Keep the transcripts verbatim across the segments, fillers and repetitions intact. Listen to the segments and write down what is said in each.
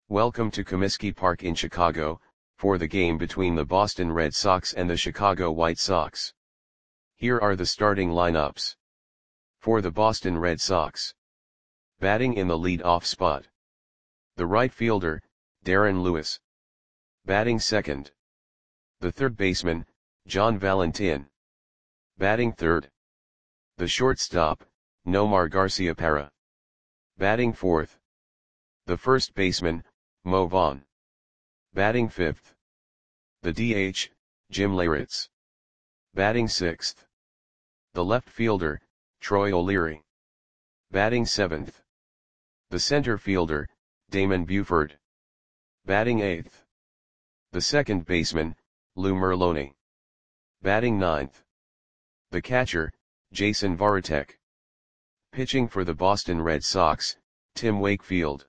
Welcome to Comiskey Park in Chicago, for the game between the Boston Red Sox and the Chicago White Sox. Here are the starting lineups. For the Boston Red Sox. Batting in the lead-off spot. The right fielder, Darren Lewis. Batting second. The third baseman, John Valentin. Batting third. The shortstop, Nomar Garciaparra. Batting fourth. The first baseman, Mo Vaughn. Batting fifth. The D H, Jim Leyritz. Batting sixth. The left fielder, Troy O'Leary. Batting seventh. The center fielder, Damon Buford. Batting eighth. The second baseman, Lou Merloni. Batting ninth. The catcher, Jason Varitek. Pitching for the Boston Red Sox, Tim Wakefield.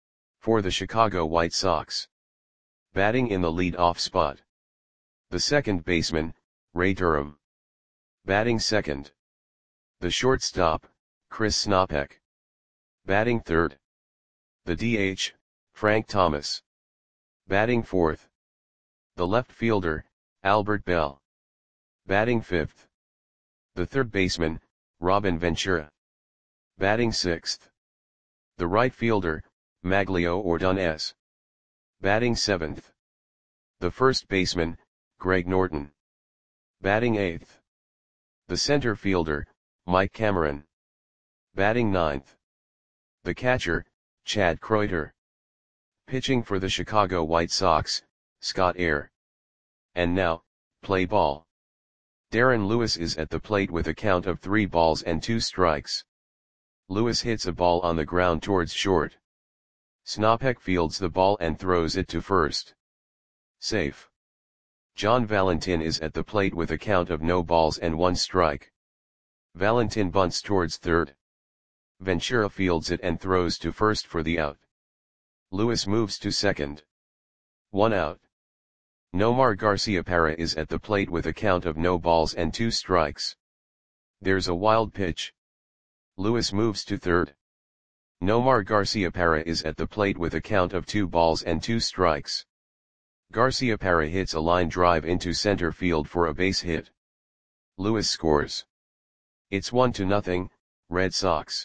For the Chicago White Sox. Batting in the lead-off spot. The second baseman, Ray Durham. Batting second. The shortstop, Chris Snopek. Batting third. The D H, Frank Thomas. Batting fourth. The left fielder, Albert Bell. Batting fifth. The third baseman, Robin Ventura. Batting sixth. The right fielder, Maglio Ordonez. Batting seventh. The first baseman, Greg Norton. Batting eighth. The center fielder, Mike Cameron. Batting ninth. The catcher, Chad Kreuter. Pitching for the Chicago White Sox, Scott Air. And now, play ball. Darren Lewis is at the plate with a count of three balls and two strikes. Lewis hits a ball on the ground towards short. Snopek fields the ball and throws it to first. Safe. John Valentin is at the plate with a count of no balls and one strike. Valentin bunts towards third. Ventura fields it and throws to first for the out. Lewis moves to second. One out. Nomar Garciaparra is at the plate with a count of no balls and two strikes. There's a wild pitch. Lewis moves to third. Nomar Garciaparra is at the plate with a count of two balls and two strikes. Garciaparra hits a line drive into center field for a base hit. Lewis scores. It's one to nothing, Red Sox.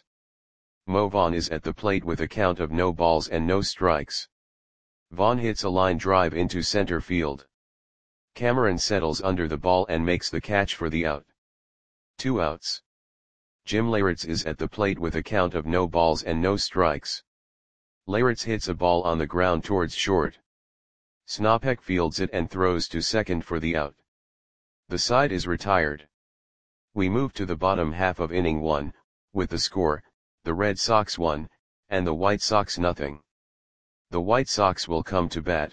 Mo Vaughn is at the plate with a count of no balls and no strikes. Vaughn hits a line drive into center field. Cameron settles under the ball and makes the catch for the out. Two outs. Jim Leyritz is at the plate with a count of no balls and no strikes. Leyritz hits a ball on the ground towards short. Snopek fields it and throws to second for the out. The side is retired. We move to the bottom half of inning one, with the score, the Red Sox one, and the White Sox nothing. The White Sox will come to bat.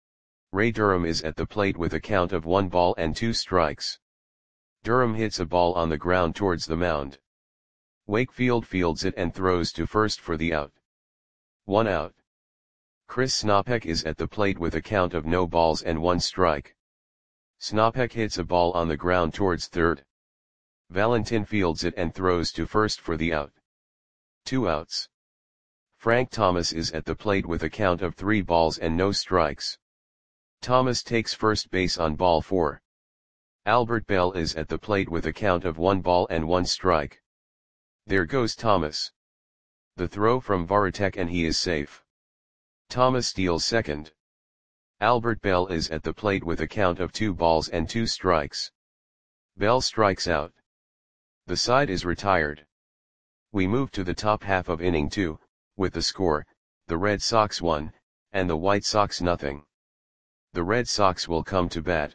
Ray Durham is at the plate with a count of one ball and two strikes. Durham hits a ball on the ground towards the mound. Wakefield fields it and throws to first for the out. One out. Chris Snopek is at the plate with a count of no balls and one strike. Snopek hits a ball on the ground towards third. Valentin fields it and throws to first for the out. Two outs. Frank Thomas is at the plate with a count of three balls and no strikes. Thomas takes first base on ball four. Albert Bell is at the plate with a count of one ball and one strike. There goes Thomas. The throw from Varitek and he is safe. Thomas steals second. Albert Bell is at the plate with a count of two balls and two strikes. Bell strikes out. The side is retired. We move to the top half of inning two, with the score, the Red Sox one, and the White Sox nothing. The Red Sox will come to bat.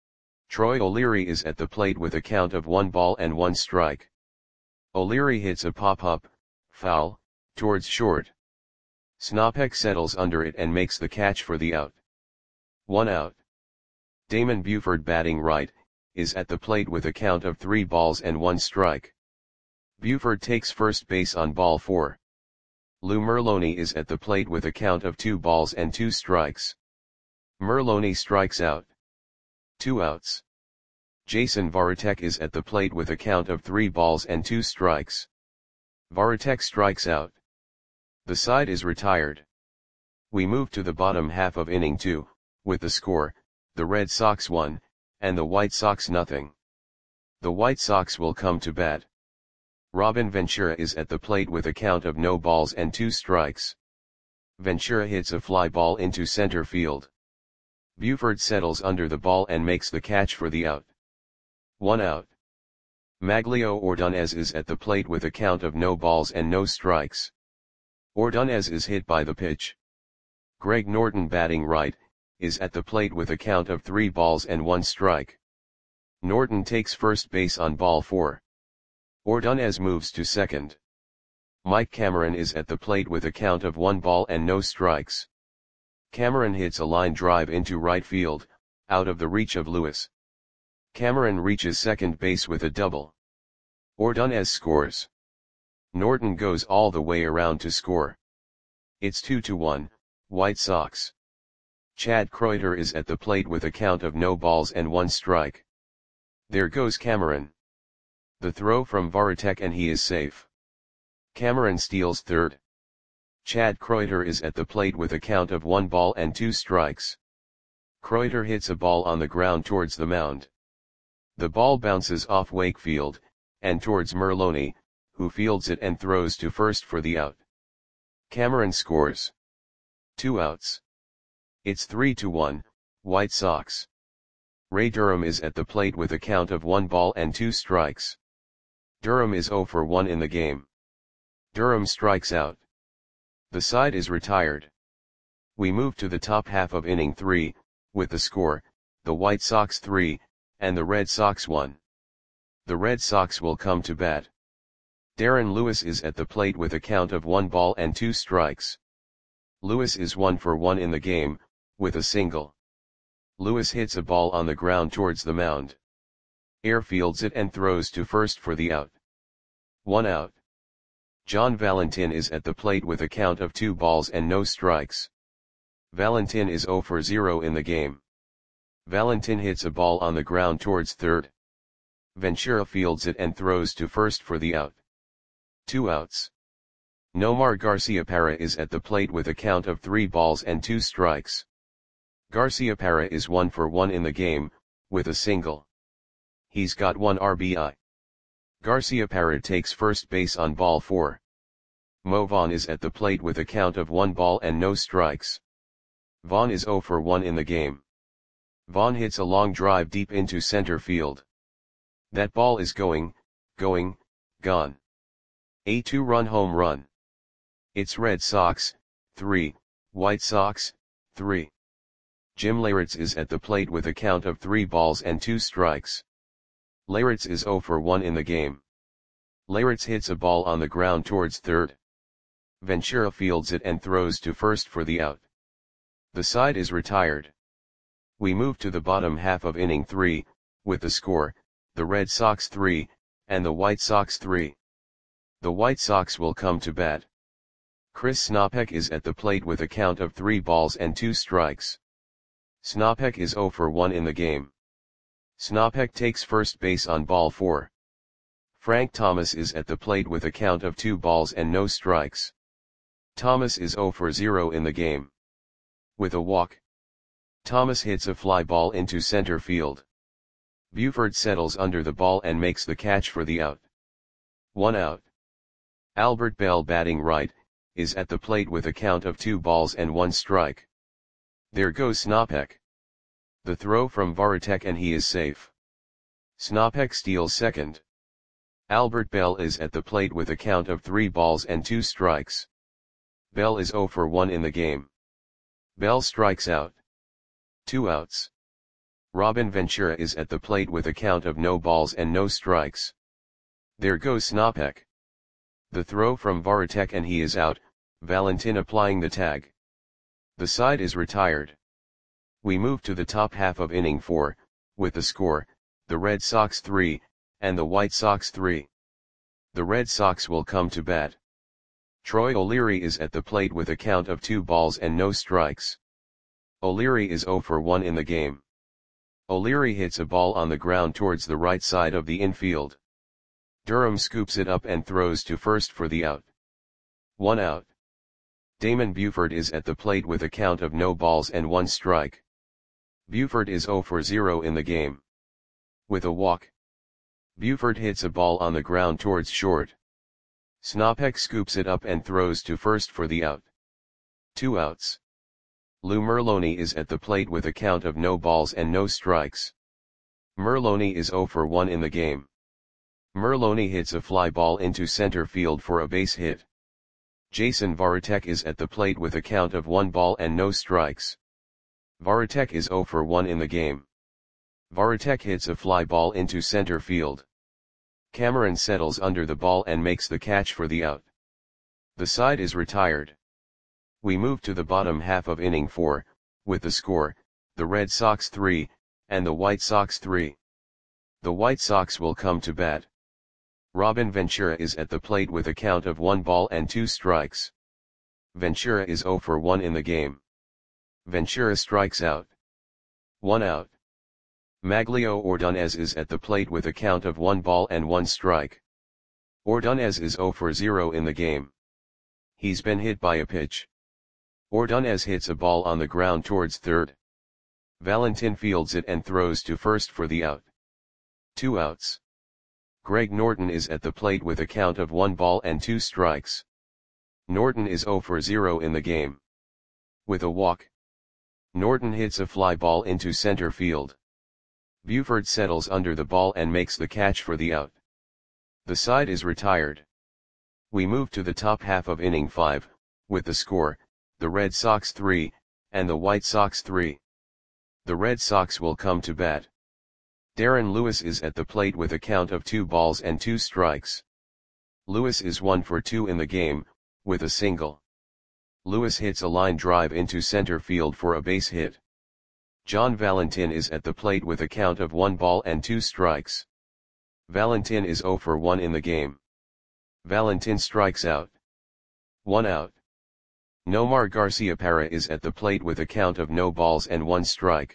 Troy O'Leary is at the plate with a count of one ball and one strike. O'Leary hits a pop-up, foul, towards short. Snopek settles under it and makes the catch for the out. One out. Damon Buford batting right, is at the plate with a count of three balls and one strike. Buford takes first base on ball four. Lou Merloni is at the plate with a count of two balls and two strikes. Merloni strikes out. Two outs. Jason Varitek is at the plate with a count of three balls and two strikes. Varitek strikes out. The side is retired. We move to the bottom half of inning two, with the score, the Red Sox one, and the White Sox nothing. The White Sox will come to bat. Robin Ventura is at the plate with a count of no balls and two strikes. Ventura hits a fly ball into center field. Buford settles under the ball and makes the catch for the out. One out. Maglio Ordonez is at the plate with a count of no balls and no strikes. Ordonez is hit by the pitch. Greg Norton, batting right, is at the plate with a count of three balls and one strike. Norton takes first base on ball four. Ordonez moves to second. Mike Cameron is at the plate with a count of one ball and no strikes. Cameron hits a line drive into right field, out of the reach of Lewis. Cameron reaches second base with a double. Ordonez scores. Norton goes all the way around to score. It's two to one, White Sox. Chad Kreuter is at the plate with a count of no balls and one strike. There goes Cameron. The throw from Varitek and he is safe. Cameron steals third. Chad Kreuter is at the plate with a count of one ball and two strikes. Kreuter hits a ball on the ground towards the mound. The ball bounces off Wakefield, and towards Merloni, who fields it and throws to first for the out. Cameron scores. Two outs. It's three to one, White Sox. Ray Durham is at the plate with a count of one ball and two strikes. Durham is zero for one in the game. Durham strikes out. The side is retired. We move to the top half of inning three, with the score, the White Sox three, and the Red Sox one. The Red Sox will come to bat. Darren Lewis is at the plate with a count of one ball and two strikes. Lewis is one for one in the game, with a single. Lewis hits a ball on the ground towards the mound. Airfields it and throws to first for the out. One out. John Valentin is at the plate with a count of two balls and no strikes. Valentin is zero for zero in the game. Valentin hits a ball on the ground towards third. Ventura fields it and throws to first for the out. Two outs. Nomar Garciaparra is at the plate with a count of three balls and two strikes. Garciaparra is one for one in the game, with a single. He's got one R B I. Garciaparra takes first base on ball four. Mo Vaughn is at the plate with a count of one ball and no strikes. Vaughn is zero for one in the game. Vaughn hits a long drive deep into center field. That ball is going, going, gone. A two-run home run. It's Red Sox, three, White Sox, three. Jim Leyritz is at the plate with a count of three balls and two strikes. Leyritz is zero for one in the game. Leyritz hits a ball on the ground towards third. Ventura fields it and throws to first for the out. The side is retired. We move to the bottom half of inning three, with the score, the Red Sox three, and the White Sox three. The White Sox will come to bat. Chris Snopek is at the plate with a count of three balls and two strikes. Snopek is zero for one in the game. Snopek takes first base on ball four. Frank Thomas is at the plate with a count of two balls and no strikes. Thomas is zero for zero in the game. With a walk. Thomas hits a fly ball into center field. Buford settles under the ball and makes the catch for the out. One out. Albert Bell, batting right, is at the plate with a count of two balls and one strike. There goes Snopek. The throw from Varitek and he is safe. Snopek steals second. Albert Bell is at the plate with a count of three balls and two strikes. Bell is zero for one in the game. Bell strikes out. Two outs. Robin Ventura is at the plate with a count of no balls and no strikes. There goes Snopek. The throw from Varitek and he is out, Valentin applying the tag. The side is retired. We move to the top half of inning four, with the score, the Red Sox three, and the White Sox three. The Red Sox will come to bat. Troy O'Leary is at the plate with a count of two balls and no strikes. O'Leary is zero for one in the game. O'Leary hits a ball on the ground towards the right side of the infield. Durham scoops it up and throws to first for the out. One out. Damon Buford is at the plate with a count of no balls and one strike. Buford is zero for zero in the game. With a walk, Buford hits a ball on the ground towards short. Snopek scoops it up and throws to first for the out. Two outs. Lou Merloni is at the plate with a count of no balls and no strikes. Merloni is zero for one in the game. Merloni hits a fly ball into center field for a base hit. Jason Varitek is at the plate with a count of one ball and no strikes. Varitek is zero for one in the game. Varitek hits a fly ball into center field. Cameron settles under the ball and makes the catch for the out. The side is retired. We move to the bottom half of inning four, with the score, the Red Sox three, and the White Sox three. The White Sox will come to bat. Robin Ventura is at the plate with a count of one ball and two strikes. Ventura is zero for one in the game. Ventura strikes out. One out. Maglio Ordonez is at the plate with a count of one ball and one strike. Ordonez is zero for zero in the game. He's been hit by a pitch. Ordonez hits a ball on the ground towards third. Valentin fields it and throws to first for the out. Two outs. Greg Norton is at the plate with a count of one ball and two strikes. Norton is zero for zero in the game. With a walk, Norton hits a fly ball into center field. Buford settles under the ball and makes the catch for the out. The side is retired. We move to the top half of inning five, with the score, the Red Sox three, and the White Sox three. The Red Sox will come to bat. Darren Lewis is at the plate with a count of two balls and two strikes. Lewis is one for two in the game, with a single. Lewis hits a line drive into center field for a base hit. John Valentin is at the plate with a count of one ball and two strikes. Valentin is zero for one in the game. Valentin strikes out. One out. Nomar Garciaparra is at the plate with a count of no balls and one strike.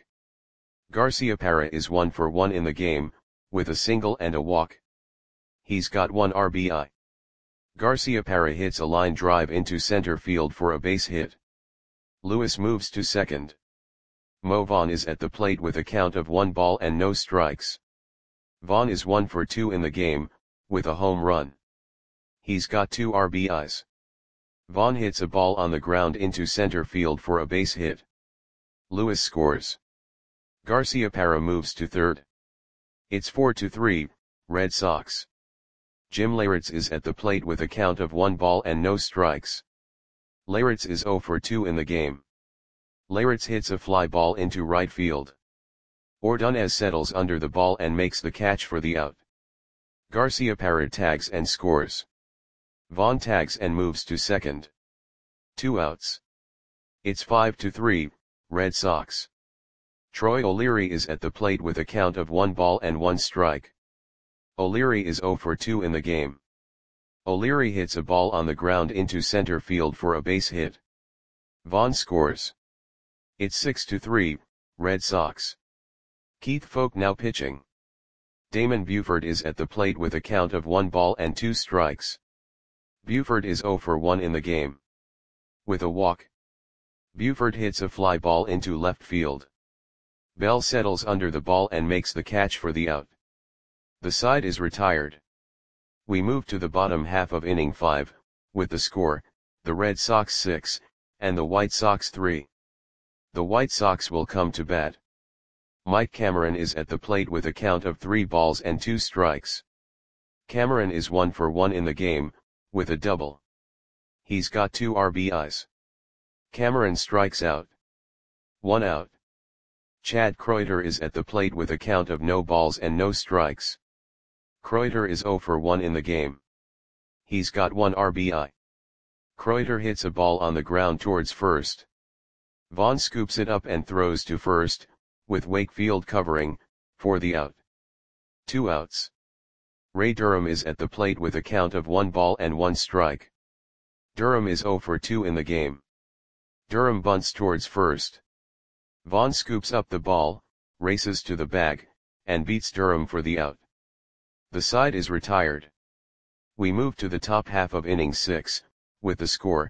Garciaparra is one for one in the game, with a single and a walk. He's got one R B I. Garciaparra hits a line drive into center field for a base hit. Lewis moves to second. Mo Vaughn is at the plate with a count of one ball and no strikes. Vaughn is one for two in the game, with a home run. He's got two R B Is. Vaughn hits a ball on the ground into center field for a base hit. Lewis scores. Garciaparra moves to third. It's four to three, Red Sox. Jim Leyritz is at the plate with a count of one ball and no strikes. Leyritz is zero for two in the game. Leyritz hits a fly ball into right field. Ordonez settles under the ball and makes the catch for the out. Garciaparra tags and scores. Vaughn tags and moves to second. Two outs. It's five to three, Red Sox. Troy O'Leary is at the plate with a count of one ball and one strike. O'Leary is zero for two in the game. O'Leary hits a ball on the ground into center field for a base hit. Vaughn scores. It's six to three, Red Sox. Keith Folk now pitching. Damon Buford is at the plate with a count of one ball and two strikes. Buford is zero for one in the game. With a walk, Buford hits a fly ball into left field. Bell settles under the ball and makes the catch for the out. The side is retired. We move to the bottom half of inning five, with the score, the Red Sox six, and the White Sox three. The White Sox will come to bat. Mike Cameron is at the plate with a count of three balls and two strikes. Cameron is one for one in the game, with a double. He's got two R B Is. Cameron strikes out. One out. Chad Kreuter is at the plate with a count of no balls and no strikes. Kreuter is zero for one in the game. He's got one R B I. Kreuter hits a ball on the ground towards first. Vaughn scoops it up and throws to first, with Wakefield covering, for the out. Two outs. Ray Durham is at the plate with a count of one ball and one strike. Durham is zero for two in the game. Durham bunts towards first. Vaughn scoops up the ball, races to the bag, and beats Durham for the out. The side is retired. We move to the top half of inning six, with the score,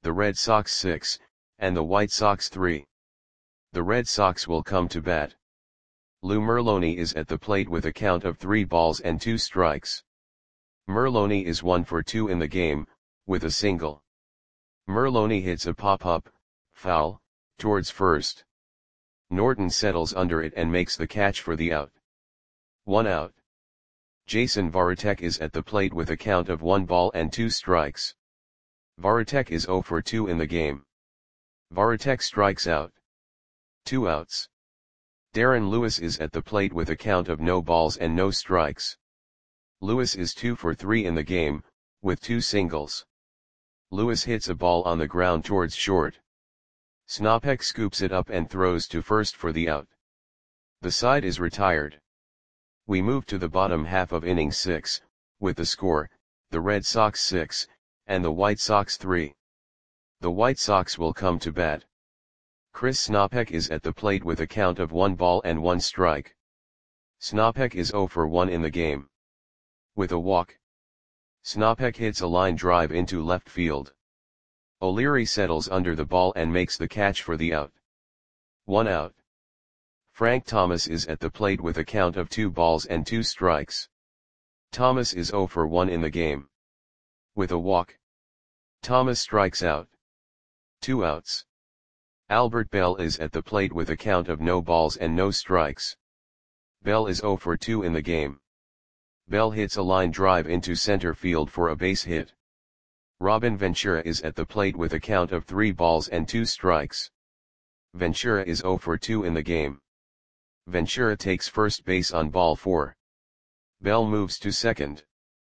the Red Sox six, and the White Sox three. The Red Sox will come to bat. Lou Merloni is at the plate with a count of three balls and two strikes. Merloni is one for two in the game, with a single. Merloni hits a pop-up, foul, towards first. Norton settles under it and makes the catch for the out. One out. Jason Varitek is at the plate with a count of one ball and two strikes. Varitek is zero for two in the game. Varitek strikes out. Two outs. Darren Lewis is at the plate with a count of no balls and no strikes. Lewis is two for three in the game, with two singles. Lewis hits a ball on the ground towards short. Snopek scoops it up and throws to first for the out. The side is retired. We move to the bottom half of inning six, with the score, the Red Sox six, and the White Sox three. The White Sox will come to bat. Chris Snopek is at the plate with a count of one ball and one strike. Snopek is zero for one in the game. With a walk. Snopek hits a line drive into left field. O'Leary settles under the ball and makes the catch for the out. One out. Frank Thomas is at the plate with a count of two balls and two strikes. Thomas is zero for one in the game. With a walk. Thomas strikes out. Two outs. Albert Bell is at the plate with a count of no balls and no strikes. Bell is zero for two in the game. Bell hits a line drive into center field for a base hit. Robin Ventura is at the plate with a count of three balls and two strikes. Ventura is zero for two in the game. Ventura takes first base on ball four. Bell moves to second.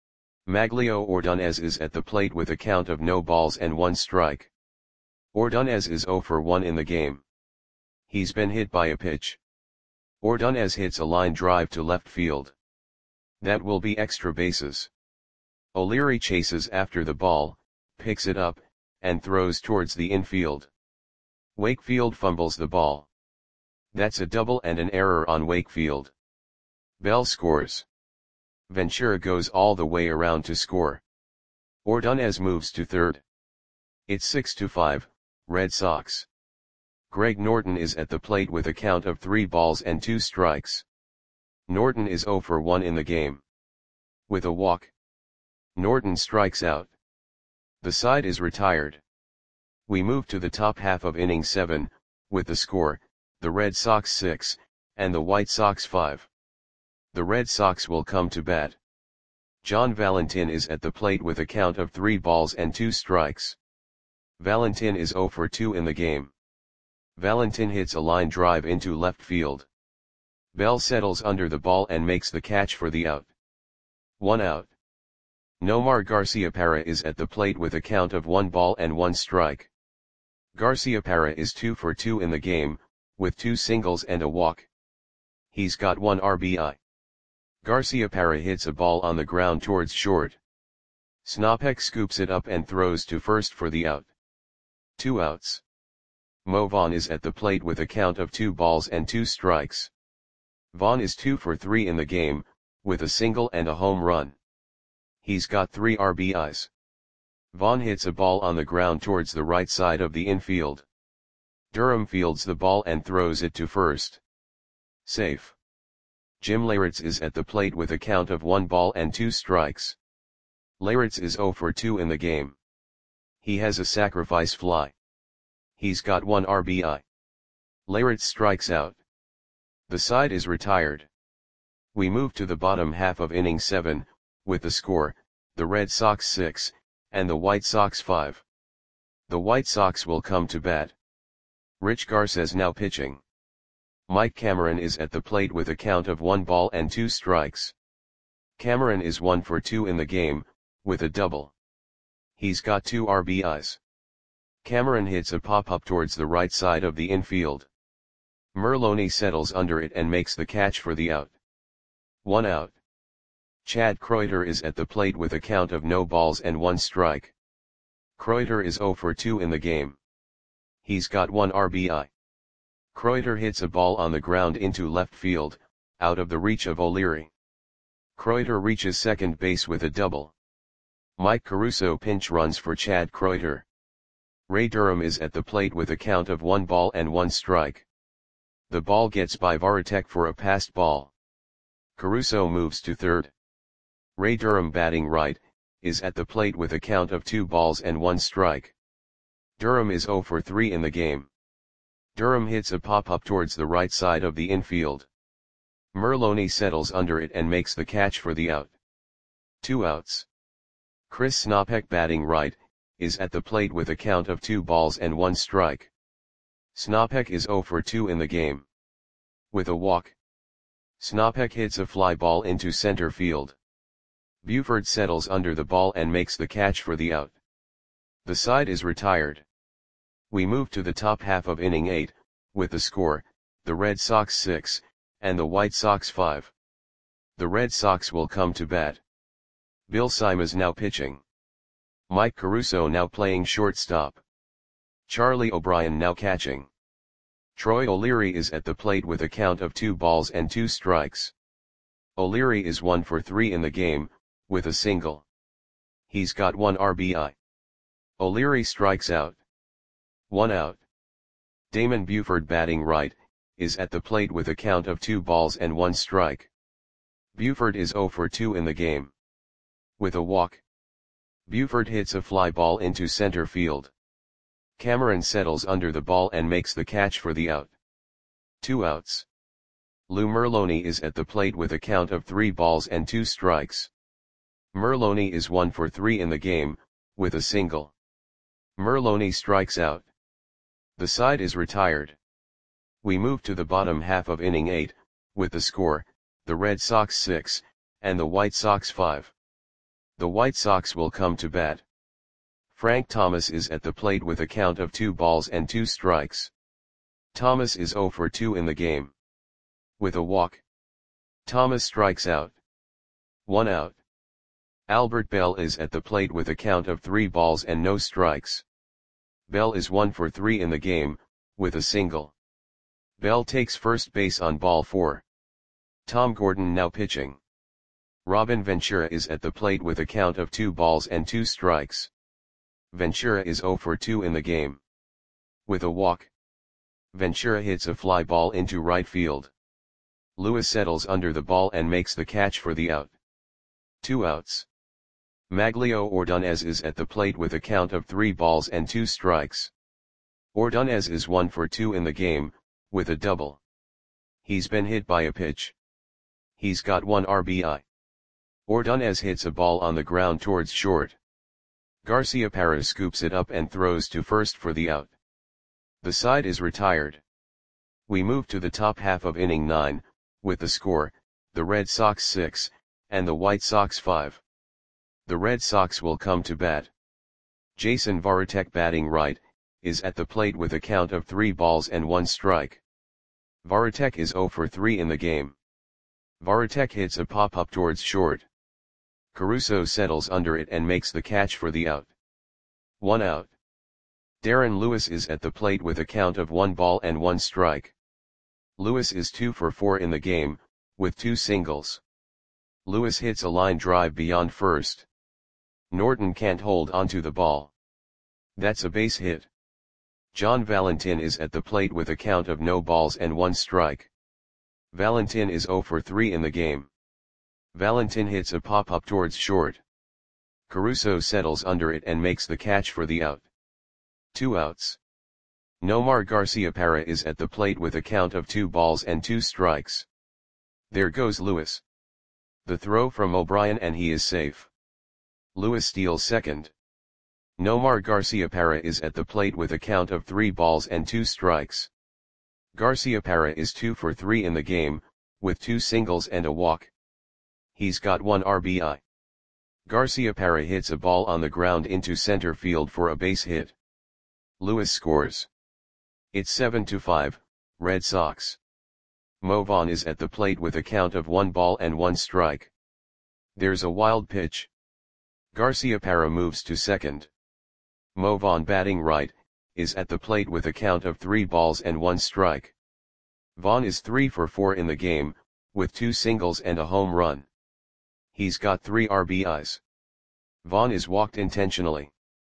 Maglio Ordonez is at the plate with a count of no balls and one strike. Ordonez is zero for one in the game. He's been hit by a pitch. Ordonez hits a line drive to left field. That will be extra bases. O'Leary chases after the ball, picks it up, and throws towards the infield. Wakefield fumbles the ball. That's a double and an error on Wakefield. Bell scores. Ventura goes all the way around to score. Ordonez moves to third. It's six to five, Red Sox. Greg Norton is at the plate with a count of three balls and two strikes. Norton is zero for one in the game. With a walk. Norton strikes out. The side is retired. We move to the top half of inning seven, with the score, the Red Sox six, and the White Sox five. The Red Sox will come to bat. John Valentin is at the plate with a count of three balls and two strikes. Valentin is zero for two in the game. Valentin hits a line drive into left field. Bell settles under the ball and makes the catch for the out. One out. Nomar Garciaparra is at the plate with a count of one ball and one strike. Garciaparra is two for two in the game, with two singles and a walk. He's got one R B I. Garciaparra hits a ball on the ground towards short. Snopek scoops it up and throws to first for the out. Two outs. Mo Vaughn is at the plate with a count of two balls and two strikes. Vaughn is two for three in the game, with a single and a home run. He's got three R B Is. Vaughn hits a ball on the ground towards the right side of the infield. Durham fields the ball and throws it to first. Safe. Jim Leyritz is at the plate with a count of one ball and two strikes. Leyritz is zero for two in the game. He has a sacrifice fly. He's got one R B I. Leyritz strikes out. The side is retired. We move to the bottom half of inning seven, with the score, the Red Sox six, and the White Sox five. The White Sox will come to bat. Rich Garces now pitching. Mike Cameron is at the plate with a count of one ball and two strikes. Cameron is one for two in the game, with a double. He's got two R B Is. Cameron hits a pop-up towards the right side of the infield. Merloni settles under it and makes the catch for the out. One out. Chad Kreuter is at the plate with a count of no balls and one strike. Kreuter is zero for two in the game. He's got one R B I. Kreuter hits a ball on the ground into left field, out of the reach of O'Leary. Kreuter reaches second base with a double. Mike Caruso pinch runs for Chad Kreuter. Ray Durham is at the plate with a count of one ball and one strike. The ball gets by Varitek for a passed ball. Caruso moves to third. Ray Durham, batting right, is at the plate with a count of two balls and one strike. Durham is zero for three in the game. Durham hits a pop-up towards the right side of the infield. Merloni settles under it and makes the catch for the out. Two outs. Chris Snopek, batting right, is at the plate with a count of two balls and one strike. Snopek is zero for two in the game. With a walk, Snopek hits a fly ball into center field. Buford settles under the ball and makes the catch for the out. The side is retired. We move to the top half of inning eight, with the score, the Red Sox six, and the White Sox five. The Red Sox will come to bat. Bill Simas now pitching. Mike Caruso now playing shortstop. Charlie O'Brien now catching. Troy O'Leary is at the plate with a count of two balls and two strikes. O'Leary is one for three in the game, with a single. He's got one R B I. O'Leary strikes out. One out. Damon Buford, batting right, is at the plate with a count of two balls and one strike. Buford is zero for two in the game. With a walk, Buford hits a fly ball into center field. Cameron settles under the ball and makes the catch for the out. Two outs. Lou Merloni is at the plate with a count of three balls and two strikes. Merloni is one for three in the game, with a single. Merloni strikes out. The side is retired. We move to the bottom half of inning eight, with the score, the Red Sox six, and the White Sox five. The White Sox will come to bat. Frank Thomas is at the plate with a count of two balls and two strikes. Thomas is zero for two in the game. With a walk, Thomas strikes out. One out. Albert Bell is at the plate with a count of three balls and no strikes. Bell is one for three in the game, with a single. Bell takes first base on ball four. Tom Gordon now pitching. Robin Ventura is at the plate with a count of two balls and two strikes. Ventura is zero for two in the game. With a walk, Ventura hits a fly ball into right field. Lewis settles under the ball and makes the catch for the out. Two outs. Maglio Ordonez is at the plate with a count of three balls and two strikes. Ordonez is one for two in the game, with a double. He's been hit by a pitch. He's got one R B I. Ordonez hits a ball on the ground towards short. Garciaparra scoops it up and throws to first for the out. The side is retired. We move to the top half of inning nine, with the score, the Red Sox six, and the White Sox five. The Red Sox will come to bat. Jason Varitek, batting right, is at the plate with a count of three balls and one strike. Varitek is zero for three in the game. Varitek hits a pop-up towards short. Caruso settles under it and makes the catch for the out. One out. Darren Lewis is at the plate with a count of one ball and one strike. Lewis is two for four in the game, with two singles. Lewis hits a line drive beyond first. Norton can't hold onto the ball. That's a base hit. John Valentin is at the plate with a count of no balls and one strike. Valentin is zero for three in the game. Valentin hits a pop-up towards short. Caruso settles under it and makes the catch for the out. Two outs. Nomar Garciaparra is at the plate with a count of two balls and two strikes. There goes Lewis. The throw from O'Brien and he is safe. Lewis steals second. Nomar Garciaparra is at the plate with a count of three balls and two strikes. Garciaparra is two for three in the game, with two singles and a walk. He's got one R B I. Garciaparra hits a ball on the ground into center field for a base hit. Lewis scores. It's seven to five, Red Sox. Mo Vaughn is at the plate with a count of one ball and one strike. There's a wild pitch. Garciaparra moves to second. Mo Vaughn, batting right, is at the plate with a count of three balls and one strike. Vaughn is three for four in the game, with two singles and a home run. He's got three R B Is. Vaughn is walked intentionally.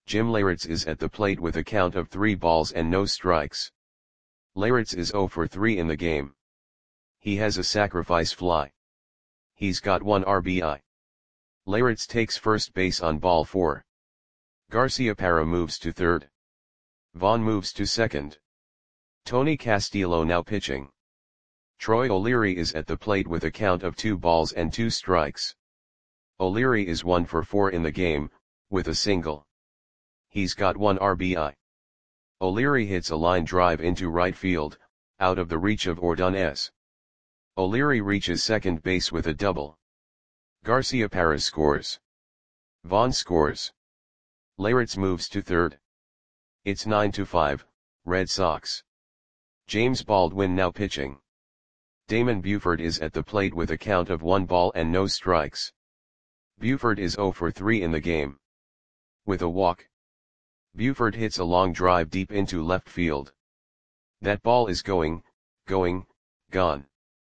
Jim Leyritz is at the plate with a count of three balls and no strikes. Leyritz is zero for three in the game. He has a sacrifice fly. He's got one R B I. Leyritz takes first base on ball four. Garciaparra moves to third. Vaughn moves to second. Tony Castillo now pitching. Troy O'Leary is at the plate with a count of two balls and two strikes. O'Leary is one for four in the game, with a single. He's got one R B I. O'Leary hits a line drive into right field, out of the reach of Ordonez. O'Leary reaches second base with a double. Garciaparra scores. Vaughn scores. Leyritz moves to third. It's nine to five, Red Sox. James Baldwin now pitching. Damon Buford is at the plate with a count of one ball and no strikes. Buford is zero for three in the game. With a walk. Buford hits a long drive deep into left field. That ball is going, going, gone.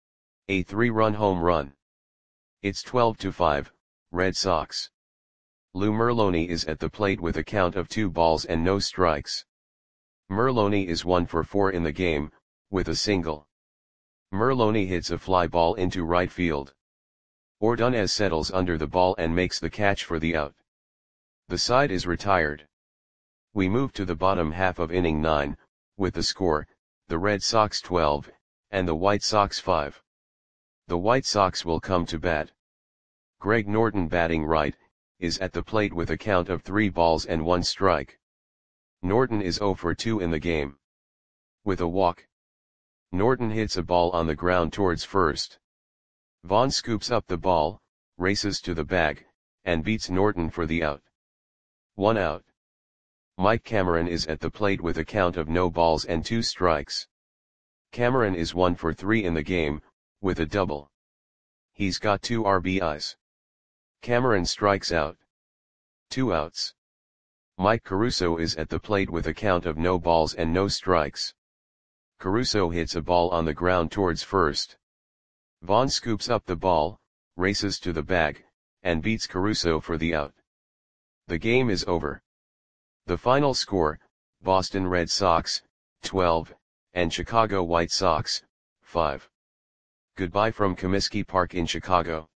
A three-run home run. It's twelve to five, Red Sox. Lou Merloni is at the plate with a count of two balls and no strikes. Merloni is one for four in the game, with a single. Merloni hits a fly ball into right field. Ordonez settles under the ball and makes the catch for the out. The side is retired. We move to the bottom half of inning nine, with the score, the Red Sox twelve, and the White Sox five. The White Sox will come to bat. Greg Norton, batting right, is at the plate with a count of three balls and one strike. Norton is zero for two in the game. With a walk. Norton hits a ball on the ground towards first. Vaughn scoops up the ball, races to the bag, and beats Norton for the out. One out. Mike Cameron is at the plate with a count of no balls and two strikes. Cameron is one for three in the game, with a double. He's got two R B Is. Cameron strikes out. Two outs. Mike Caruso is at the plate with a count of no balls and no strikes. Caruso hits a ball on the ground towards first. Vaughn scoops up the ball, races to the bag, and beats Caruso for the out. The game is over. The final score, Boston Red Sox, twelve, and Chicago White Sox, five. Goodbye from Comiskey Park in Chicago.